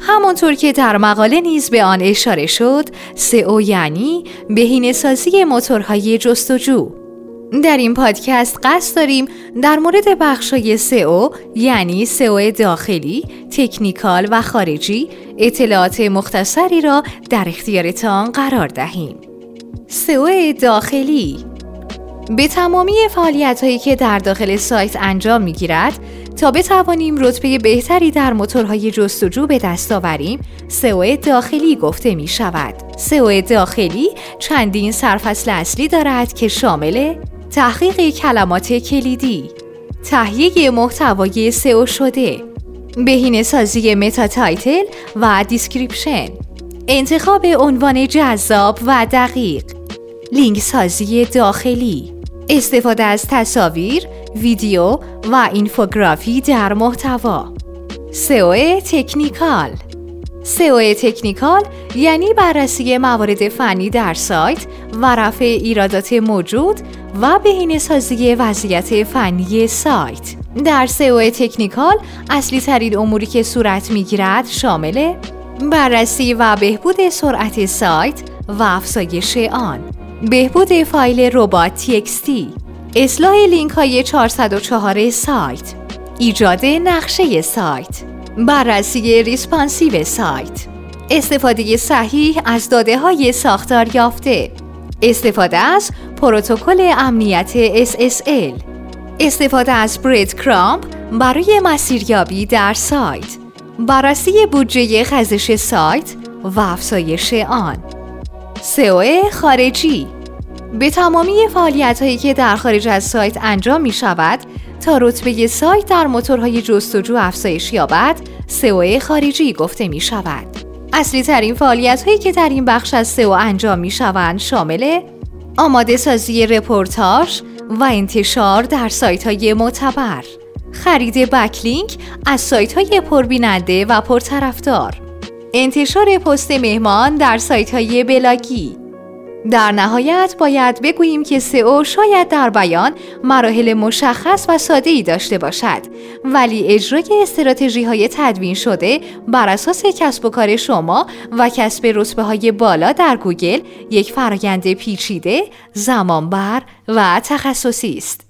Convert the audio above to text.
همانطور که در مقاله نیز به آن اشاره شد، SEO یعنی بهینه‌سازی موتورهای جستجو. در این پادکست قصد داریم در مورد بخش‌های SEO یعنی SEO داخلی، تکنیکال و خارجی اطلاعات مختصری را در اختیارتان قرار دهیم. SEO داخلی به تمامی فعالیت‌هایی که در داخل سایت انجام می‌گیرد تا بتوانیم رتبه بهتری در موتورهای جستجو به دست آوریم، SEO داخلی گفته می شود. SEO داخلی چندین سرفصل اصلی دارد که شامل تحقیق کلمات کلیدی، تهیه محتوای SEO شده، بهینه‌سازی متا تایتل و دیسکریپشن، انتخاب عنوان جذاب و دقیق، لینک سازی داخلی، استفاده از تصاویر، ویدیو و اینفوگرافی در محتوا. SEO تکنیکال. SEO تکنیکال یعنی بررسی موارد فنی در سایت و رفع ایرادات موجود و بهینه‌سازی وضعیت فنی سایت. در SEO تکنیکال اصلی ترین اموری که صورت می‌گیرد شامل بررسی و بهبود سرعت سایت و افزایش آن، بهبود فایل ربات.txt، اصلاح لینک های 404 سایت، ایجاد نقشه سایت، بررسی ریسپانسیو سایت، استفاده صحیح از داده های ساختار یافته، استفاده از پروتکل امنیت SSL، استفاده از برید-کرامپ برای مسیریابی در سایت، بررسی بودجه خزش سایت و افزایش آن. SEO خارجی به تمامی فعالیت‌هایی که در خارج از سایت انجام می‌شود تا رتبه سایت در موتورهای جستجو افزایش یابد، SEO خارجی گفته می‌شود. اصلی ترین فعالیت‌هایی که در این بخش از SEO انجام می‌شوند شامل آماده سازی رپورتاژ و انتشار در سایت‌های معتبر، خرید بکلینک از سایت‌های پربیننده و پرطرفدار، انتشار پست مهمان در سایت‌های بلاگی. در نهایت باید بگوییم که SEO شاید در بیان مراحل مشخص و ساده‌ای داشته باشد، ولی اجرای استراتژی‌های تدوین شده بر اساس کسب و کار شما و کسب رتبه‌های بالا در گوگل یک فرآیند پیچیده، زمانبر و تخصصی است.